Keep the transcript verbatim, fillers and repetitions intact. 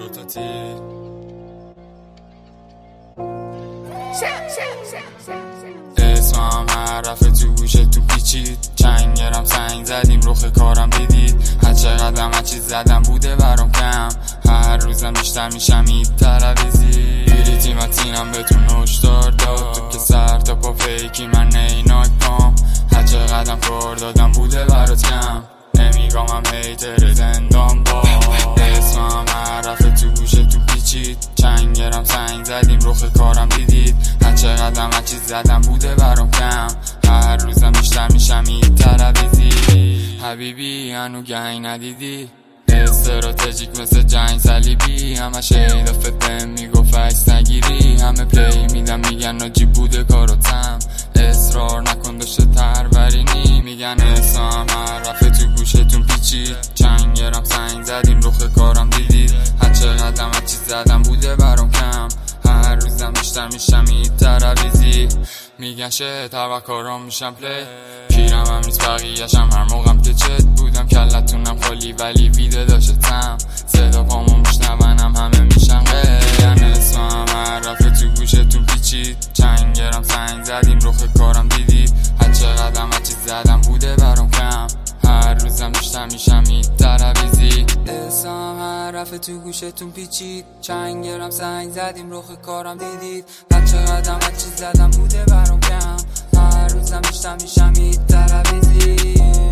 تا تیر اسمم هر رفت تو گوشه تو پیچید چنگرم سنگ زدیم رخ کارم دیدید هر چقدرم هر چیز زدم بوده برام کم هر روزم بیشتر میشم این تلویزی بیریتی متینم بهتون هشدار داد تو که سر تا پا فیکی من ایناک پام هر چقدرم کار دادم بوده برات کم نمیگامم هیتر زندان با اسمم هر رفت تو گوشه تو پیچید چنگرم سنگ زدیم رخ کارم دیدید هر چقدرم هر چیز زدم بوده برام کم هر روزم بیشتر میشم این تلویزی حبیبی هنو گنگ ندیدی استراتژیک مثل جنگ صلیبی همه شهید فتن میگفت عکس نگیری همه پلی میدم میگن ناجی بوده کاراتم اصرار نکن داشته ترورینی میگن اسمم هر رفت تو گوشتون پیچید چنگرم سنگ زدیم رخ کارم دیدید هر چقدرم هر چیز زدم بوده برام کم هر روزم بیشتر میشم این ترویزی میگن شه توکارام میشم پلی پیرم هم نیست بقیهشم هر موقعم که چت بودم کلتونم خالی ولی ویده داشتم صدا پامو میشنونم همه میشن غیر اسمم هر رفت تو گوشتون پیچید چنگرم سنگ زدیم رخ کارم دیدید هر چقدرم هر چیز زدم بوده برام کم هر روزم بیشتر میشم این تلویزی اسمم هر رفت تو گوشتون پیچید چنگرم سنگ زدیم رخ کارم دیدید هر چقدرم هر چیز زدم بوده برام کم هر روزم بیشتر میشم این تلویزی